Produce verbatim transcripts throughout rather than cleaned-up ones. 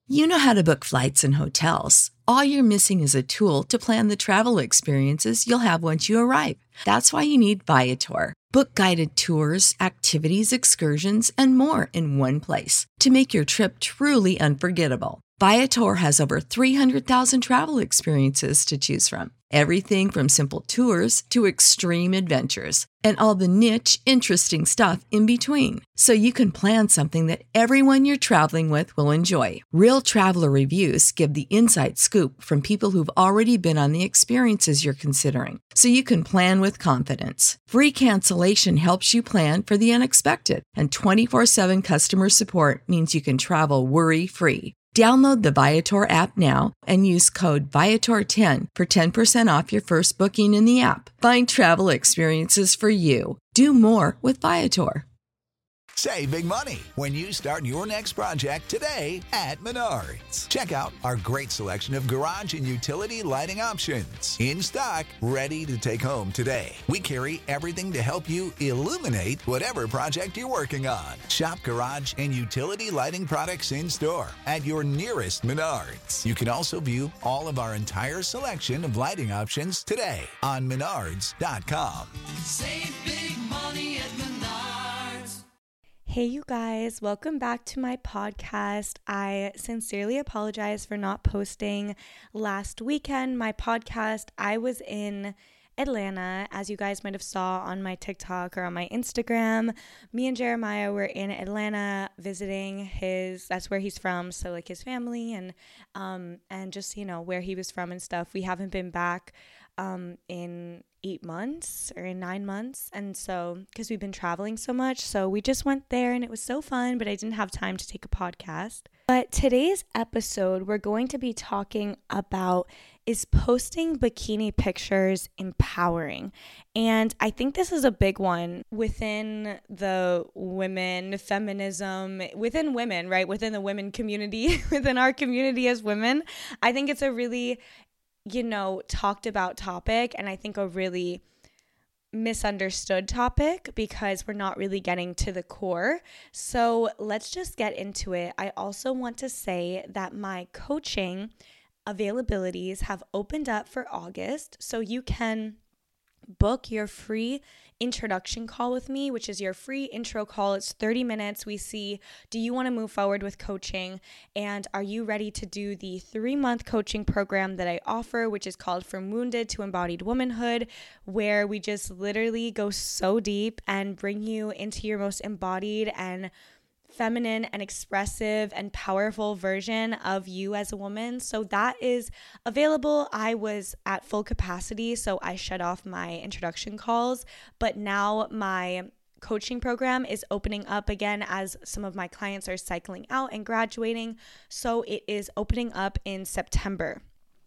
You know how to book flights and hotels. All you're missing is a tool to plan the travel experiences you'll have once you arrive. That's why you need Viator. Book guided tours, activities, excursions, and more in one place to make your trip truly unforgettable. Viator has over three hundred thousand travel experiences to choose from. Everything from simple tours to extreme adventures and all the niche, interesting stuff in between. So you can plan something that everyone you're traveling with will enjoy. Real traveler reviews give the inside scoop from people who've already been on the experiences you're considering. So you can plan with confidence. Free cancellation helps you plan for the unexpected. And twenty-four seven customer support means you can travel worry-free. Download the Viator app now and use code Viator ten for ten percent off your first booking in the app. Find travel experiences for you. Do more with Viator. Save big money when you start your next project today at Menards. Check out our great selection of garage and utility lighting options. In stock, ready to take home today. We carry everything to help you illuminate whatever project you're working on. Shop garage and utility lighting products in store at your nearest Menards. You can also view all of our entire selection of lighting options today on menards dot com. Save big money at Menards. Hey, you guys, welcome back to my podcast. I sincerely apologize for not posting last weekend. My podcast, I was in Atlanta, as you guys might have saw on my TikTok or on my Instagram. Me and Jeremiah were in Atlanta visiting his, that's where he's from, so like his family and um and just, you know, where he was from and stuff. We haven't been back um in eight months or in nine months. And so, because we've been traveling so much, so we just went there and it was so fun, but I didn't have time to take a podcast. But today's episode, we're going to be talking about, is posting bikini pictures empowering? And I think this is a big one within the women, feminism, within women, right? Within the women community, within our community as women. I think it's a really, you know, talked about topic, and I think a really misunderstood topic because we're not really getting to the core. So let's just get into it. I also want to say that my coaching availabilities have opened up for August, so you can book your free introduction call with me, which is your free intro call. It's thirty minutes. We see, do you want to move forward with coaching? And are you ready to do the three-month coaching program that I offer, which is called From Wounded to Embodied Womanhood, where we just literally go so deep and bring you into your most embodied and feminine and expressive and powerful version of you as a woman. So that is available. I was at full capacity, so I shut off my introduction calls, but now my coaching program is opening up again as some of my clients are cycling out and graduating. So it is opening up in September.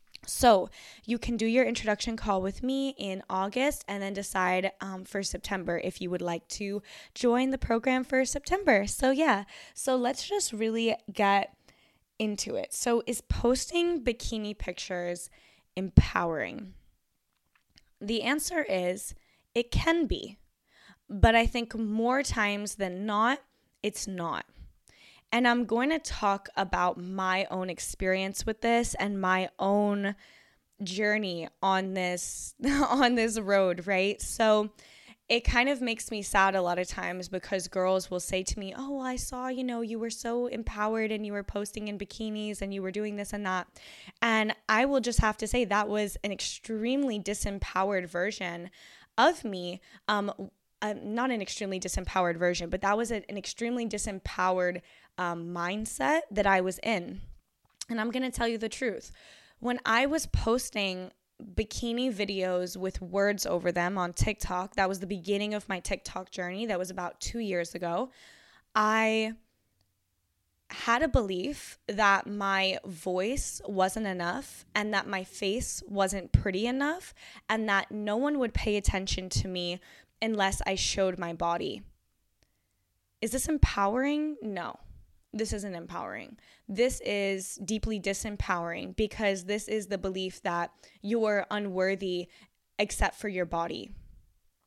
So you can do your introduction call with me in August and then decide um, for September if you would like to join the program for September. So yeah, so let's just really get into it. So is posting bikini pictures empowering? The answer is it can be, but I think more times than not, it's not. And I'm going to talk about my own experience with this and my own journey on this on this road, right? So it kind of makes me sad a lot of times because girls will say to me, oh, I saw, you know, you were so empowered and you were posting in bikinis and you were doing this and that. And I will just have to say that was an extremely disempowered version of me. Um, uh, not an extremely disempowered version, but that was a, an extremely disempowered Um, mindset that I was in. And I'm going to tell you the truth. When I was posting bikini videos with words over them on TikTok, that was the beginning of my TikTok journey. That was about two years ago. I had a belief that my voice wasn't enough and that my face wasn't pretty enough and that no one would pay attention to me unless I showed my body. Is this empowering? No. This isn't empowering. This is deeply disempowering because this is the belief that you are unworthy except for your body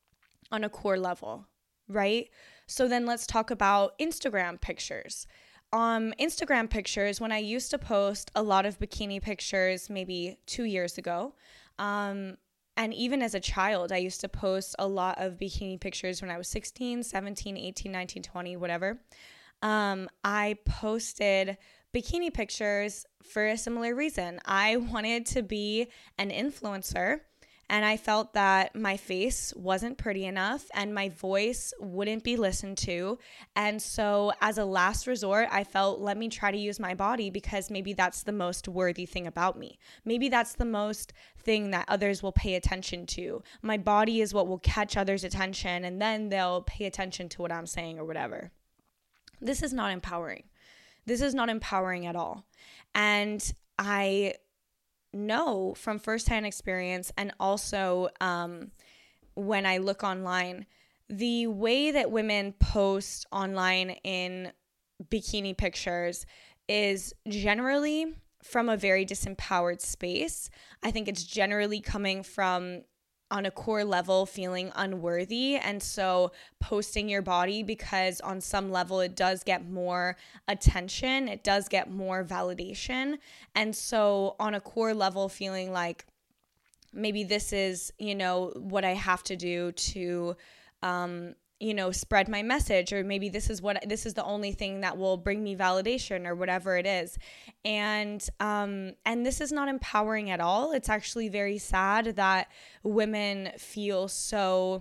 on a core level, right? So then let's talk about Instagram pictures. um, Instagram pictures, when I used to post a lot of bikini pictures maybe two years ago, um, and even as a child, I used to post a lot of bikini pictures when I was sixteen, seventeen, eighteen, nineteen, twenty, whatever. Um, I posted bikini pictures for a similar reason. I wanted to be an influencer, and I felt that my face wasn't pretty enough and my voice wouldn't be listened to. And so as a last resort, I felt, let me try to use my body because maybe that's the most worthy thing about me. Maybe that's the most thing that others will pay attention to. My body is what will catch others' attention, and then they'll pay attention to what I'm saying or whatever. This is not empowering. This is not empowering at all. And I know from firsthand experience, and also um, when I look online, the way that women post online in bikini pictures is generally from a very disempowered space. I think it's generally coming from, on a core level, feeling unworthy, and so posting your body because on some level it does get more attention, it does get more validation, and so on a core level feeling like maybe this is, you know, what I have to do to um you know, spread my message, or maybe this is what this is the only thing that will bring me validation or whatever it is. And um and this is not empowering at all. It's actually very sad that women feel so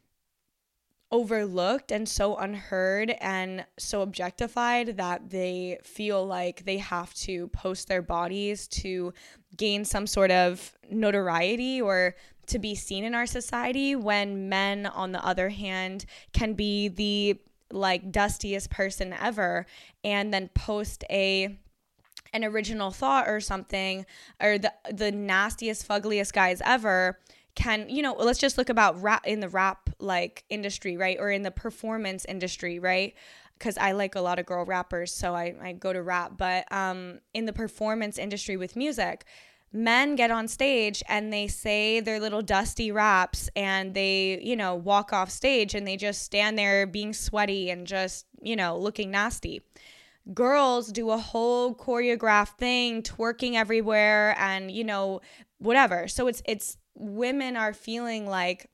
overlooked and so unheard and so objectified that they feel like they have to post their bodies to gain some sort of notoriety or to be seen in our society, when men, on the other hand, can be the like dustiest person ever and then post a an original thought or something, or the the nastiest, fuggliest guys ever can, you know, let's just look about rap in the rap like industry, right? Or in the performance industry, right? Because I like a lot of girl rappers, so I, I go to rap. But um, in the performance industry with music, men get on stage and they say their little dusty raps and they, you know, walk off stage and they just stand there being sweaty and just, you know, looking nasty. Girls do a whole choreographed thing, twerking everywhere and, you know, whatever. So it's, it's women are feeling like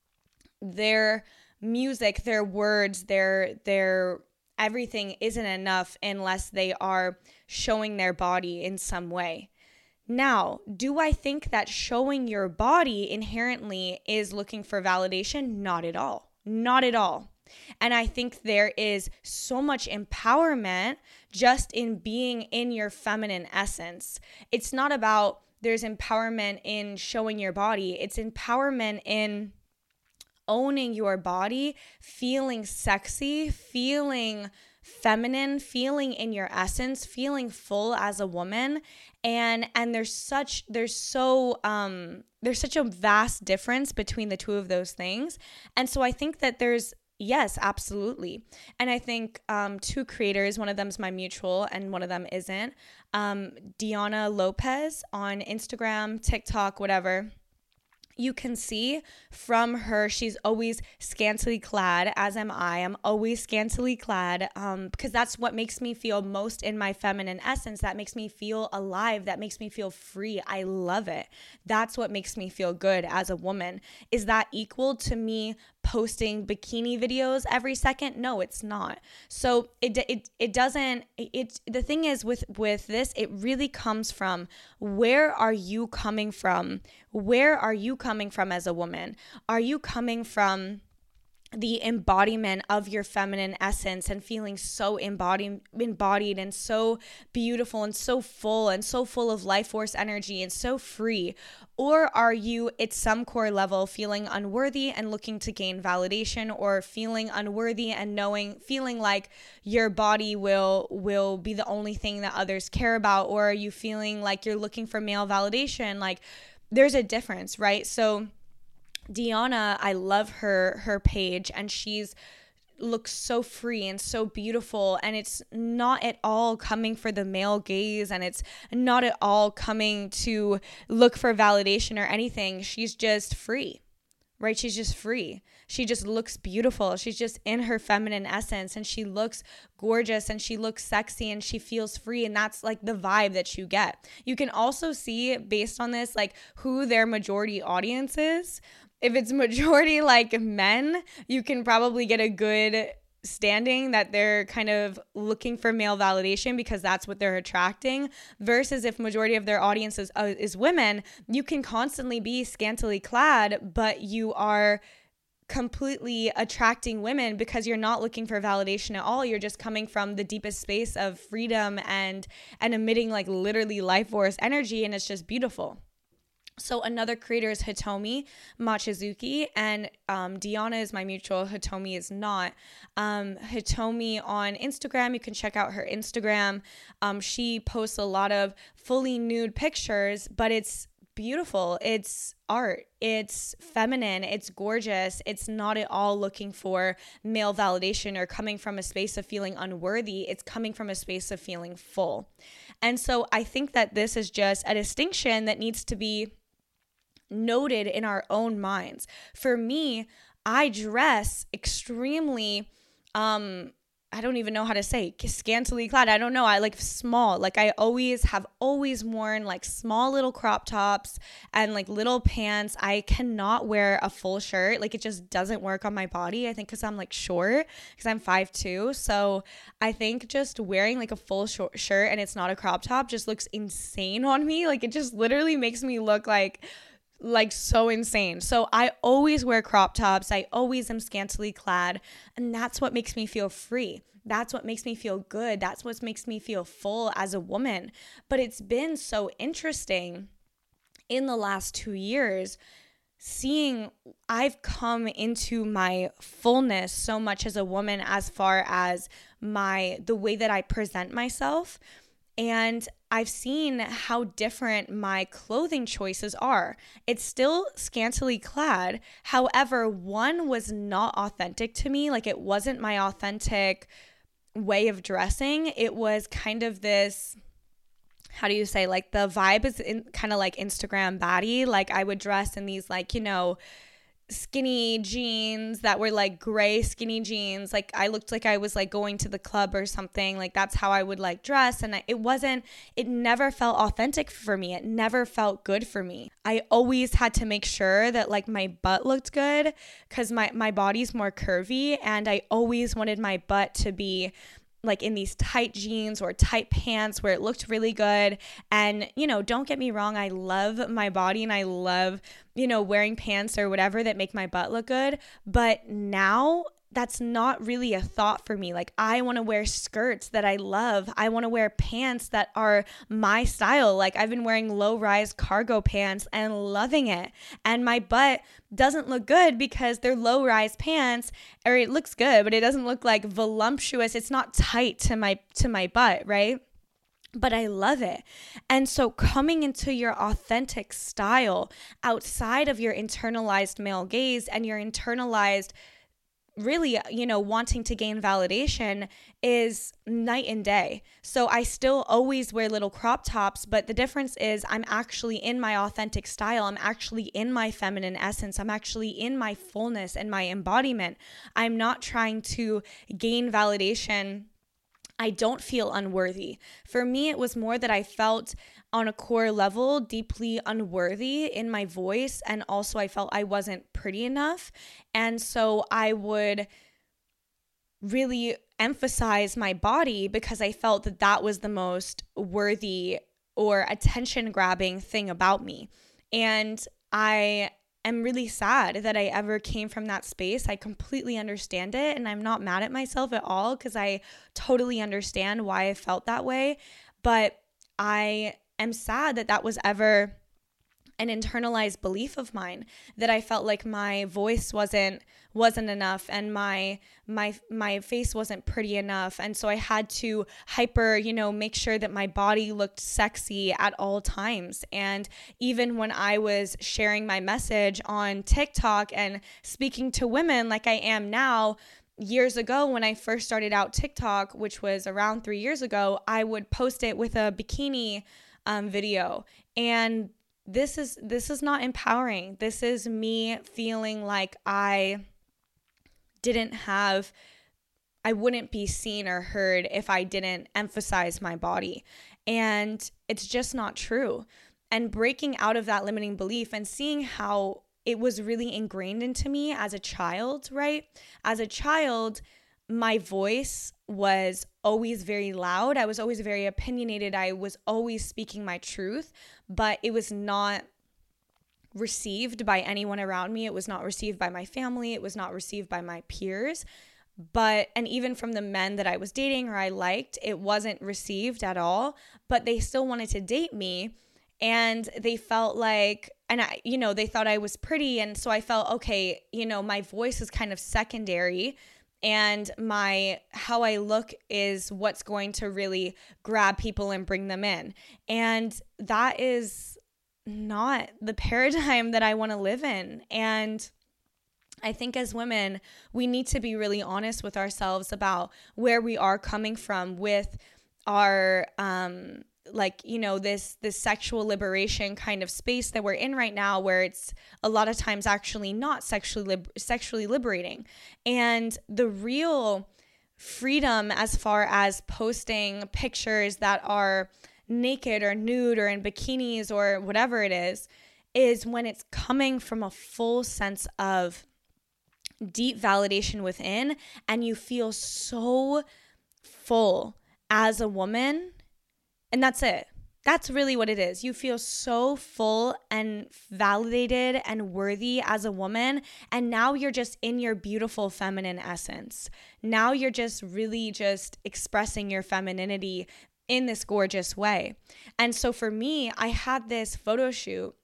their music, their words, their, their everything isn't enough unless they are showing their body in some way. Now, do I think that showing your body inherently is looking for validation? Not at all. Not at all. And I think there is so much empowerment just in being in your feminine essence. It's not about there's empowerment in showing your body. It's empowerment in owning your body, feeling sexy, feeling feminine, feeling in your essence, feeling full as a woman. And and there's such there's so um there's such a vast difference between the two of those things. And so I think that there's yes, absolutely. And I think um two creators, one of them's my mutual and one of them isn't. Um Diana Lopez on Instagram, TikTok, whatever. You can see from her, she's always scantily clad, as am I. I'm always scantily clad um, because that's what makes me feel most in my feminine essence. That makes me feel alive. That makes me feel free. I love it. That's what makes me feel good as a woman. Is that equal to me posting bikini videos every second? No, it's not. So it it it doesn't. It the thing is with with this, it really comes from where are you coming from? Where are you coming from as a woman? Are you coming from the embodiment of your feminine essence and feeling so embodied, embodied and so beautiful and so full and so full of life force energy and so free? Or are you at some core level feeling unworthy and looking to gain validation, or feeling unworthy and knowing, feeling like your body will will be the only thing that others care about? Or are you feeling like you're looking for male validation? Like, there's a difference, right? So Diana, I love her her page, and she's looks so free and so beautiful, and it's not at all coming for the male gaze, and it's not at all coming to look for validation or anything. She's just free, right? She's just free. She just looks beautiful. She's just in her feminine essence, and she looks gorgeous, and she looks sexy, and she feels free. And that's like the vibe that you get. You can also see based on this, like who their majority audience is. If it's majority like men, you can probably get a good standing that they're kind of looking for male validation because that's what they're attracting, versus if majority of their audience is, uh, is women, you can constantly be scantily clad, but you are completely attracting women because you're not looking for validation at all. You're just coming from the deepest space of freedom and and emitting like literally life force energy, and it's just beautiful. So another creator is Hitomi Mochizuki, and um, Diana is my mutual. Hitomi is not. Um, Hitomi on Instagram, you can check out her Instagram. Um, she posts a lot of fully nude pictures, but it's beautiful. It's art. It's feminine. It's gorgeous. It's not at all looking for male validation or coming from a space of feeling unworthy. It's coming from a space of feeling full. And so I think that this is just a distinction that needs to be noted in our own minds. For me, I dress extremely, um, I don't even know how to say, scantily clad. I don't know. I like small. Like I always have always worn like small little crop tops and like little pants. I cannot wear a full shirt. Like it just doesn't work on my body. I think because I'm like short, because I'm five two. So I think just wearing like a full short shirt and it's not a crop top just looks insane on me. Like it just literally makes me look like like so insane. So I always wear crop tops. I always am scantily clad. And that's what makes me feel free. That's what makes me feel good. That's what makes me feel full as a woman. But it's been so interesting in the last two years seeing I've come into my fullness so much as a woman as far as my the way that I present myself. And I've seen how different my clothing choices are. It's still scantily clad. However, one was not authentic to me. Like it wasn't my authentic way of dressing. It was kind of this, how do you say, like the vibe is in, kind of like Instagram baddie. Like I would dress in these like, you know, skinny jeans that were like gray skinny jeans. Like I looked like I was like going to the club or something. Like that's how I would like dress. And I, it wasn't, it never felt authentic for me. It never felt good for me. I always had to make sure that like my butt looked good because my, my body's more curvy, and I always wanted my butt to be like in these tight jeans or tight pants where it looked really good. And, you know, don't get me wrong, I love my body and I love, you know, wearing pants or whatever that make my butt look good. But now that's not really a thought for me. Like I want to wear skirts that I love. I want to wear pants that are my style. Like I've been wearing low-rise cargo pants and loving it. And my butt doesn't look good because they're low-rise pants, or it looks good, but it doesn't look like voluptuous. It's not tight to my to my butt, right? But I love it. And so coming into your authentic style outside of your internalized male gaze and your internalized really, you know, wanting to gain validation is night and day. So I still always wear little crop tops, but the difference is I'm actually in my authentic style. I'm actually in my feminine essence. I'm actually in my fullness and my embodiment. I'm not trying to gain validation. I don't feel unworthy. For me, it was more that I felt on a core level deeply unworthy in my voice, and also I felt I wasn't pretty enough. And so I would really emphasize my body because I felt that that was the most worthy or attention grabbing thing about me. And I am really sad that I ever came from that space. I completely understand it, and I'm not mad at myself at all because I totally understand why I felt that way. But I am sad that that was ever an internalized belief of mine, that I felt like my voice wasn't wasn't enough and my my my face wasn't pretty enough, and so I had to hyper, you know, make sure that my body looked sexy at all times. And even when I was sharing my message on TikTok and speaking to women like I am now, years ago when I first started out TikTok, which was around three years ago, I would post it with a bikini um, video, and this is this is not empowering. This is me feeling like I didn't have, I wouldn't be seen or heard if I didn't emphasize my body. And it's just not true. And breaking out of that limiting belief and seeing how it was really ingrained into me as a child, right? As a child, my voice was always very loud. I was always very opinionated. I was always speaking my truth, but it was not received by anyone around me. It was not received by my family. It was not received by my peers. But, and even from the men that I was dating or I liked, it wasn't received at all, but they still wanted to date me. And they felt like, and I, you know, they thought I was pretty. And so I felt, okay, you know, my voice is kind of secondary, and my, how I look is what's going to really grab people and bring them in. And that is not the paradigm that I want to live in. And I think as women, we need to be really honest with ourselves about where we are coming from with our, um, like, you know, this, this sexual liberation kind of space that we're in right now, where it's a lot of times actually not sexually, lib- sexually liberating. And the real freedom as far as posting pictures that are naked or nude or in bikinis or whatever it is, is when it's coming from a full sense of deep validation within, and you feel so full as a woman. And that's it. That's really what it is. You feel so full and validated and worthy as a woman. And now you're just in your beautiful feminine essence. Now you're just really just expressing your femininity in this gorgeous way. And so for me, I had this photo shoot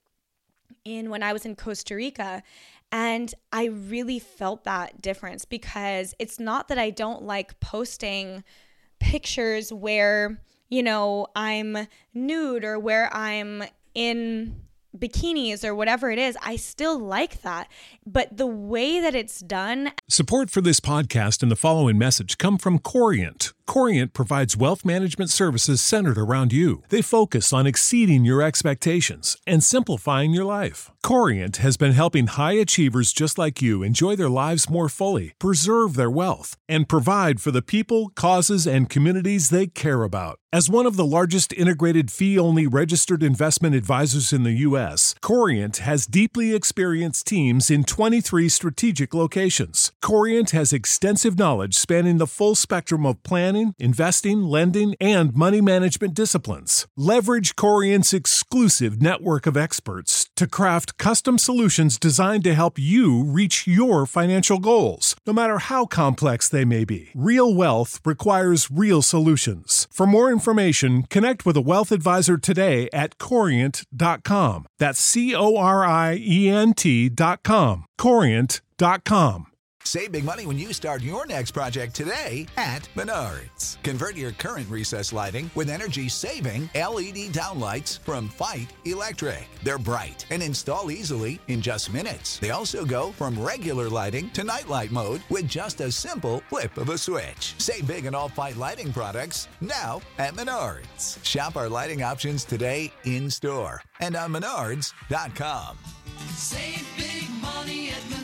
in when I was in Costa Rica, and I really felt that difference, because it's not that I don't like posting pictures where, you know, I'm nude or where I'm in bikinis or whatever it is. I still like that. But the way that it's done. Support for this podcast and the following message come from Corient. Corient provides wealth management services centered around you. They focus on exceeding your expectations and simplifying your life. Corient has been helping high achievers just like you enjoy their lives more fully, preserve their wealth, and provide for the people, causes, and communities they care about. As one of the largest integrated fee-only registered investment advisors in the U S, Corient has deeply experienced teams in twenty-three strategic locations. Corient has extensive knowledge spanning the full spectrum of planning, investing, lending, and money management disciplines. Leverage Corient's exclusive network of experts to craft custom solutions designed to help you reach your financial goals, no matter how complex they may be. Real wealth requires real solutions. For more information, connect with a wealth advisor today at corient dot com. That's C O R I E N T dot com. corient dot com. Save big money when you start your next project today at Menards. Convert your current recessed lighting with energy-saving L E D downlights from Fight Electric. They're bright and install easily in just minutes. They also go from regular lighting to nightlight mode with just a simple flip of a switch. Save big on all Fight lighting products now at Menards. Shop our lighting options today in-store and on menards dot com. Save big money at Menards.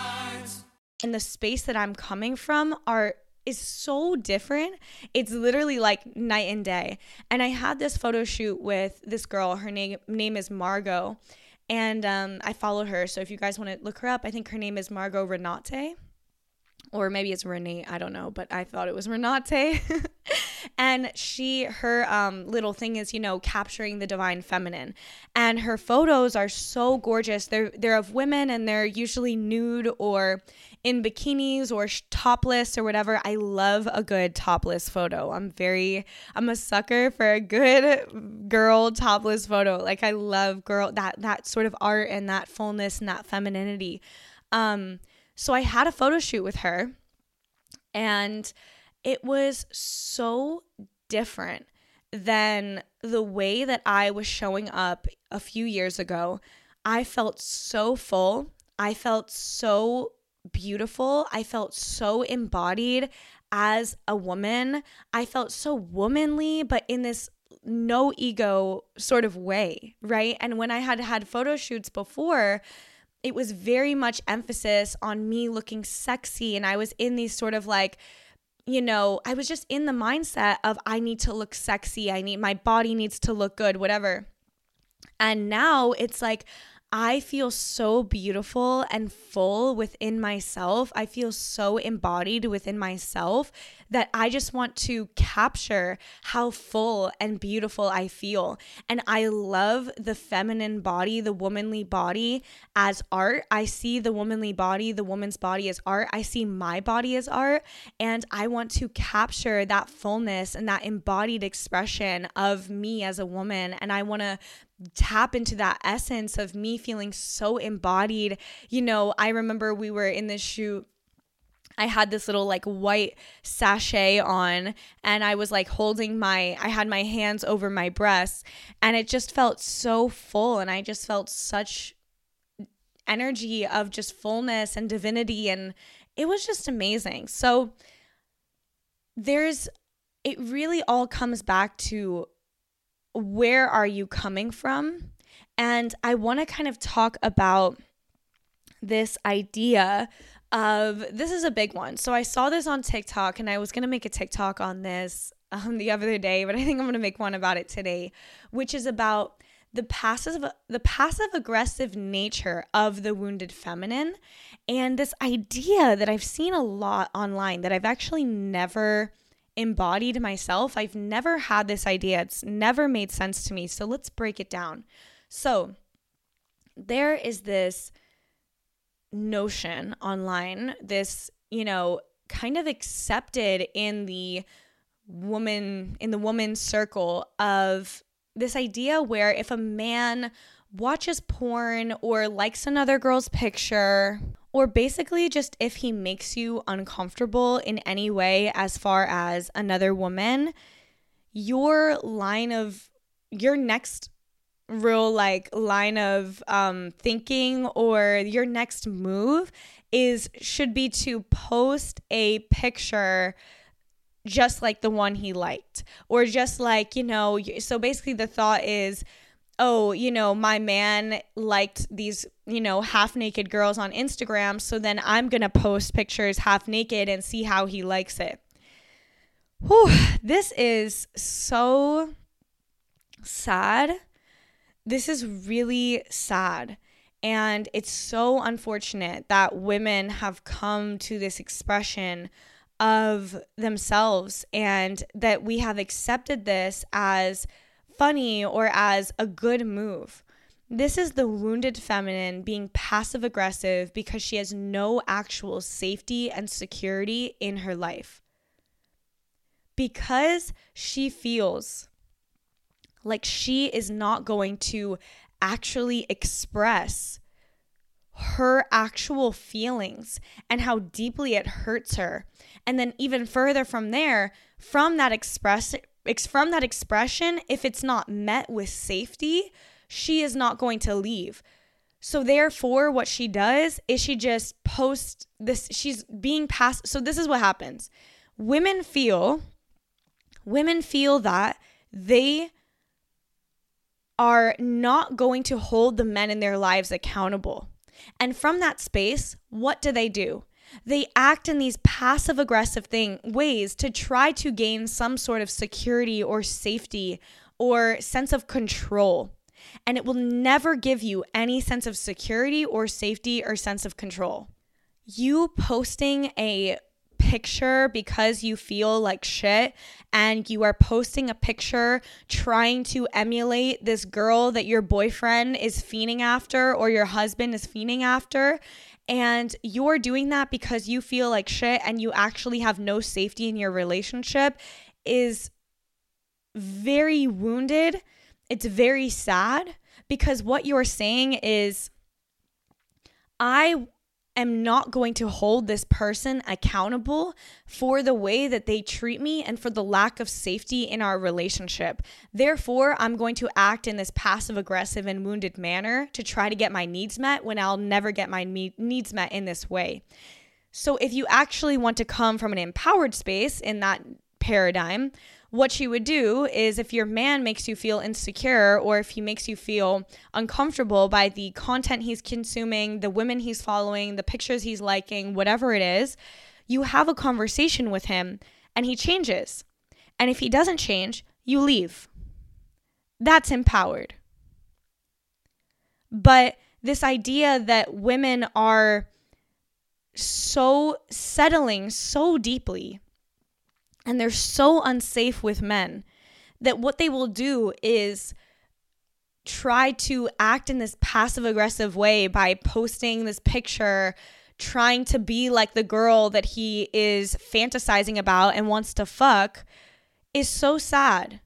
And the space that I'm coming from are is so different. It's literally like night and day. And I had this photo shoot with this girl. Her name name is Margot. And um, I followed her. So if you guys want to look her up, I think her name is Margot Renate. Or maybe it's Renee, I don't know, but I thought it was Renate. And she, her um, little thing is, you know, capturing the divine feminine. And her photos are so gorgeous. They're they're of women, and they're usually nude or in bikinis or sh- topless or whatever. I love a good topless photo. I'm very, I'm a sucker for a good girl topless photo. Like, I love girl, that, that sort of art and that fullness and that femininity. Um, so I had a photo shoot with her, and it was so different than the way that I was showing up a few years ago. I felt so full. I felt so beautiful. I felt so embodied as a woman. I felt so womanly, but in this no ego sort of way, right? And when I had had photo shoots before, it was very much emphasis on me looking sexy. And I was in these sort of like, you know, I was just in the mindset of I need to look sexy. I need, my body needs to look good, whatever. And now it's like, I feel so beautiful and full within myself. I feel so embodied within myself that I just want to capture how full and beautiful I feel. And I love the feminine body, the womanly body as art. I see the womanly body, the woman's body as art. I see my body as art. And I want to capture that fullness and that embodied expression of me as a woman. And I want to tap into that essence of me feeling so embodied. You know, I remember we were in this shoot. I had this little like white sachet on, and I was like holding my, I had my hands over my breasts, and it just felt so full. And I just felt such energy of just fullness and divinity. And it was just amazing. So there's, it really all comes back to, where are you coming from? And I want to kind of talk about this idea of, this is a big one. So I saw this on TikTok, and I was going to make a TikTok on this um, the other day, but I think I'm going to make one about it today, which is about the passive, the passive aggressive nature of the wounded feminine. And this idea that I've seen a lot online that I've actually never embodied myself. I've never had this idea. It's never made sense to me. So let's break it down. So there is this notion online, this, you know, kind of accepted in the woman, in the woman's circle of this idea where if a man watches porn or likes another girl's picture, or basically just if he makes you uncomfortable in any way as far as another woman, your line of, your next real like line of um, thinking or your next move is, should be to post a picture just like the one he liked. Or just like, you know, so basically the thought is, oh, you know, my man liked these, you know, half naked girls on Instagram, so then I'm going to post pictures half naked and see how he likes it. Whew, this is so sad. This is really sad. And it's so unfortunate that women have come to this expression of themselves and that we have accepted this as funny or as a good move. This is the wounded feminine being passive aggressive because she has no actual safety and security in her life. Because she feels like she is not going to actually express her actual feelings and how deeply it hurts her. And then even further from there, from that express from that expression, if it's not met with safety, she is not going to leave. So therefore, what she does is she just posts this, she's being passive. So this is what happens. Women feel, women feel that they are not going to hold the men in their lives accountable. And from that space, what do they do? They act in these passive aggressive thing ways to try to gain some sort of security or safety or sense of control. And it will never give you any sense of security or safety or sense of control. You posting a picture because you feel like shit and you are posting a picture trying to emulate this girl that your boyfriend is fiending after or your husband is fiending after, and you're doing that because you feel like shit and you actually have no safety in your relationship, is very wounded. It's very sad, because what you're saying is, I am not going to hold this person accountable for the way that they treat me and for the lack of safety in our relationship. Therefore, I'm going to act in this passive aggressive and wounded manner to try to get my needs met when I'll never get my me- needs met in this way. So if you actually want to come from an empowered space in that paradigm, what she would do is, if your man makes you feel insecure, or if he makes you feel uncomfortable by the content he's consuming, the women he's following, the pictures he's liking, whatever it is, you have a conversation with him and he changes. And if he doesn't change, you leave. That's empowered. But this idea that women are so settling so deeply, and they're so unsafe with men, that what they will do is try to act in this passive aggressive way by posting this picture, trying to be like the girl that he is fantasizing about and wants to fuck, is so sad.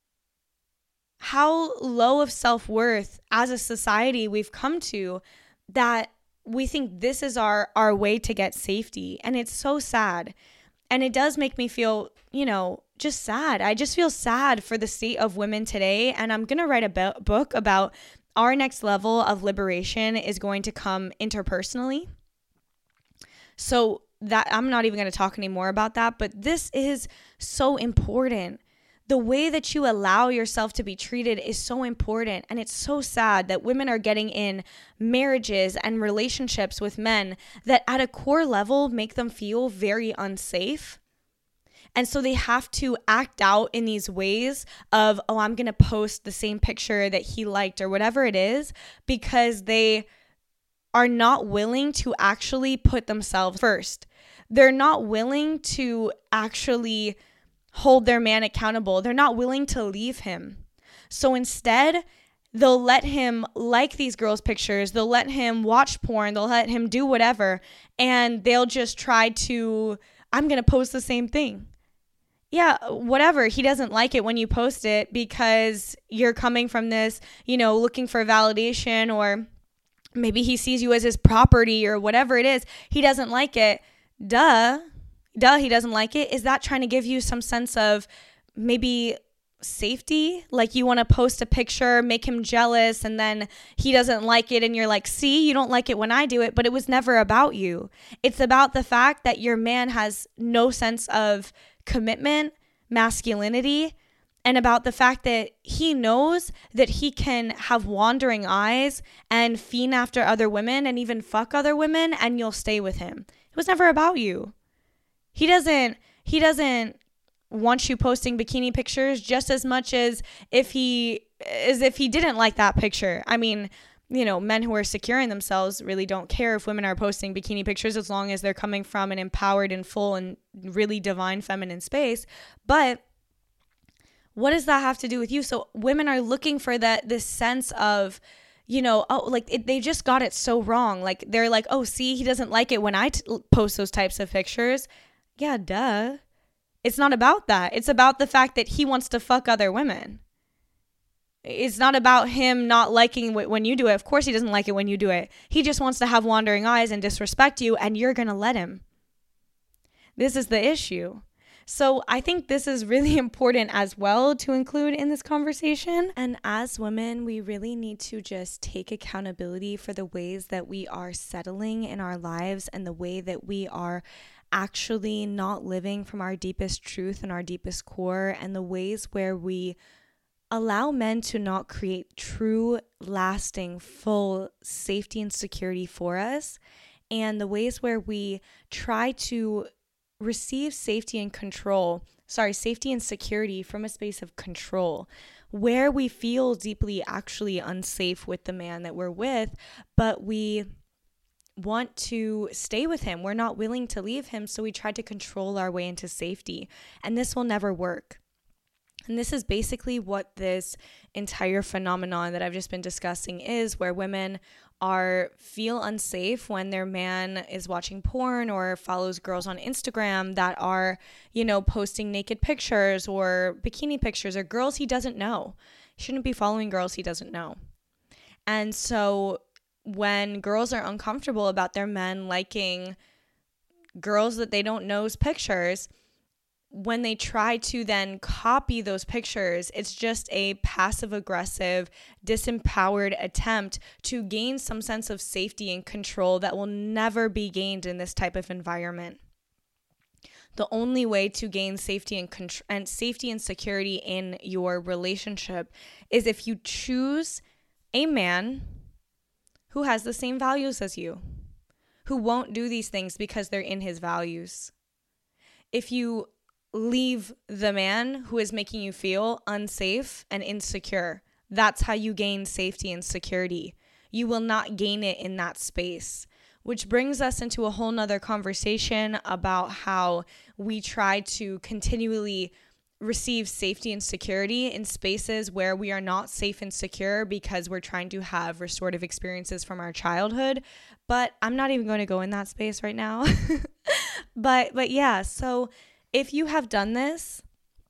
How low of self-worth as a society we've come to, that we think this is our, our way to get safety. And it's so sad. And it does make me feel, you know, just sad. I just feel sad for the state of women today. And I'm going to write a be- book about our next level of liberation is going to come interpersonally. So that I'm not even going to talk anymore about that. But this is so important. The way that you allow yourself to be treated is so important. And it's so sad that women are getting in marriages and relationships with men that at a core level make them feel very unsafe. And so they have to act out in these ways of, oh, I'm going to post the same picture that he liked or whatever it is, because they are not willing to actually put themselves first. They're not willing to actually hold their man accountable. They're not willing to leave him. So instead, they'll let him like these girls' pictures. They'll let him watch porn. They'll let him do whatever. And they'll just try to, I'm going to post the same thing. Yeah, whatever. He doesn't like it when you post it because you're coming from this, you know, looking for validation, or maybe he sees you as his property or whatever it is. He doesn't like it. Duh. Duh, he doesn't like it. Is that trying to give you some sense of maybe safety? Like you want to post a picture, make him jealous, and then he doesn't like it and you're like, see, you don't like it when I do it, but it was never about you. It's about the fact that your man has no sense of commitment, masculinity, and about the fact that he knows that he can have wandering eyes and fiend after other women and even fuck other women, and you'll stay with him. It was never about you. He doesn't, he doesn't want you posting bikini pictures just as much as if he, as if he didn't like that picture. I mean, you know, men who are secure in themselves really don't care if women are posting bikini pictures as long as they're coming from an empowered and full and really divine feminine space. But what does that have to do with you? So women are looking for that, this sense of, you know, oh, like it, they just got it so wrong. Like they're like, oh, see, he doesn't like it when I t- post those types of pictures. Yeah, duh. It's not about that. It's about the fact that he wants to fuck other women. It's not about him not liking it when you do it. Of course he doesn't like it when you do it. He just wants to have wandering eyes and disrespect you, and you're going to let him. This is the issue. So I think this is really important as well to include in this conversation. And as women, we really need to just take accountability for the ways that we are settling in our lives and the way that we are actually not living from our deepest truth and our deepest core, and the ways where we allow men to not create true, lasting, full safety and security for us, and the ways where we try to receive safety and control, sorry, safety and security from a space of control, where we feel deeply actually unsafe with the man that we're with, but we want to stay with him. We're not willing to leave him, so we try to control our way into safety, and this will never work. And this is basically what this entire phenomenon that I've just been discussing is, where women are feel unsafe when their man is watching porn or follows girls on Instagram that are, you know, posting naked pictures or bikini pictures, or girls he doesn't know. He shouldn't be following girls he doesn't know. And so when girls are uncomfortable about their men liking girls that they don't know's pictures, when they try to then copy those pictures, it's just a passive aggressive, disempowered attempt to gain some sense of safety and control that will never be gained in this type of environment. The only way to gain safety and, contr- and safety and security in your relationship is if you choose a man who has the same values as you, who won't do these things because they're in his values. If you leave the man who is making you feel unsafe and insecure, that's how you gain safety and security. You will not gain it in that space, which brings us into a whole nother conversation about how we try to continually receive safety and security in spaces where we are not safe and secure because we're trying to have restorative experiences from our childhood. But I'm not even going to go in that space right now. but but yeah, so if you have done this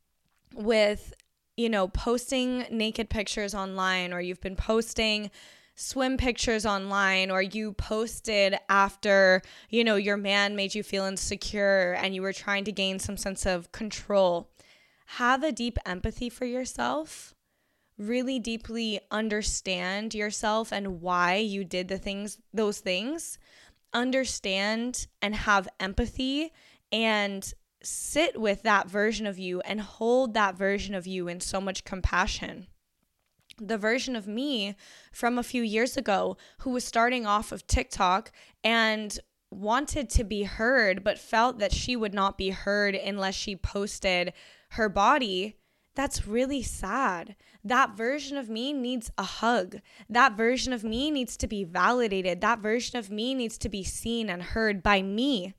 with, you know, posting naked pictures online, or you've been posting swim pictures online, or you posted after, you know, your man made you feel insecure and you were trying to gain some sense of control, have a deep empathy for yourself. Really deeply understand yourself and why you did the things, those things. Understand and have empathy and sit with that version of you and hold that version of you in so much compassion. The version of me from a few years ago who was starting off of TikTok and wanted to be heard, but felt that she would not be heard unless she posted her body, that's really sad. That version of me needs a hug. That version of me needs to be validated. That version of me needs to be seen and heard by me.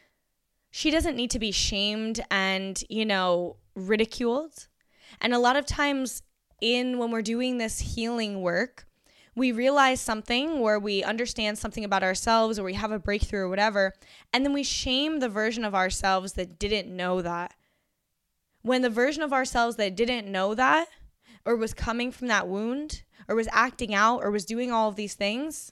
She doesn't need to be shamed and, you know, ridiculed. And a lot of times in when we're doing this healing work, we realize something where we understand something about ourselves or we have a breakthrough or whatever, and then we shame the version of ourselves that didn't know that. When the version of ourselves that didn't know that or was coming from that wound or was acting out or was doing all of these things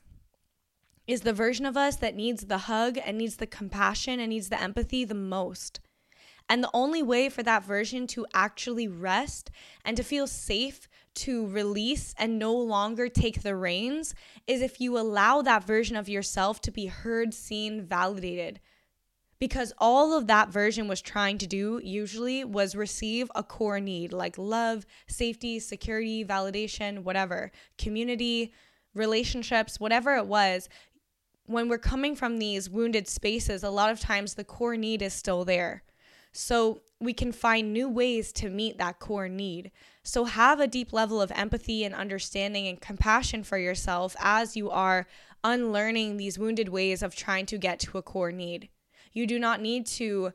is the version of us that needs the hug and needs the compassion and needs the empathy the most. And the only way for that version to actually rest and to feel safe to release and no longer take the reins is if you allow that version of yourself to be heard, seen, validated. Because all of that version was trying to do usually was receive a core need like love, safety, security, validation, whatever, community, relationships, whatever it was. When we're coming from these wounded spaces, a lot of times the core need is still there. So we can find new ways to meet that core need. So have a deep level of empathy and understanding and compassion for yourself as you are unlearning these wounded ways of trying to get to a core need. You do not need to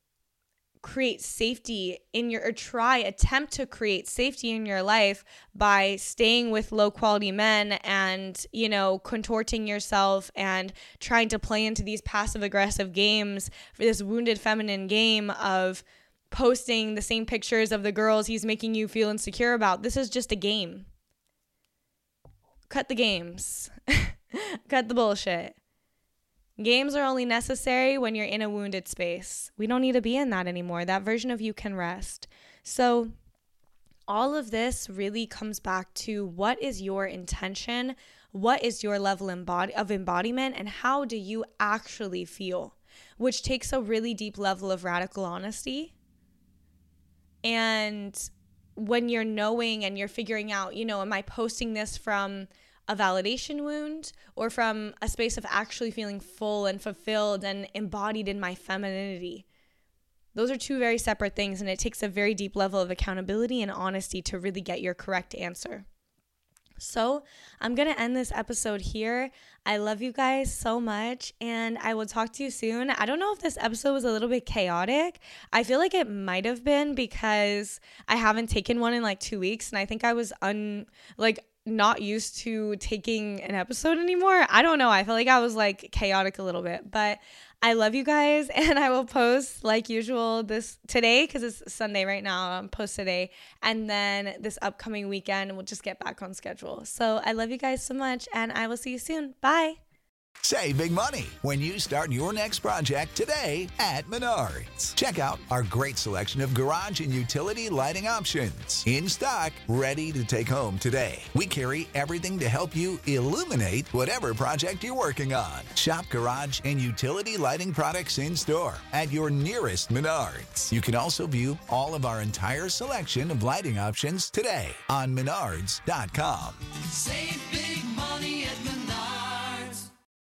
create safety in your, or try, attempt to create safety in your life by staying with low quality men and, you know, contorting yourself and trying to play into these passive aggressive games for this wounded feminine game of posting the same pictures of the girls he's making you feel insecure about. This is just a game. Cut the games. Cut the bullshit. Games are only necessary when you're in a wounded space. We don't need to be in that anymore. That version of you can rest. So all of this really comes back to what is your intention? What is your level of embodiment? And how do you actually feel? Which takes a really deep level of radical honesty. And when you're knowing and you're figuring out, you know, am I posting this from a validation wound or from a space of actually feeling full and fulfilled and embodied in my femininity? Those are two very separate things, and it takes a very deep level of accountability and honesty to really get your correct answer. So I'm going to end this episode here. I love you guys so much, and I will talk to you soon. I don't know if this episode was a little bit chaotic. I feel like it might have been because I haven't taken one in like two weeks, and I think I was un like not used to taking an episode anymore. I don't know. I feel like I was like chaotic a little bit, but I love you guys, and I will post like usual this today because it's Sunday right now. I'll post today, and then this upcoming weekend we'll just get back on schedule. So I love you guys so much, and I will see you soon. Bye. Save big money when you start your next project today at Menards. Check out our great selection of garage and utility lighting options in stock, ready to take home today. We carry everything to help you illuminate whatever project you're working on. Shop garage and utility lighting products in store at your nearest Menards. You can also view all of our entire selection of lighting options today on menards dot com. Save big money.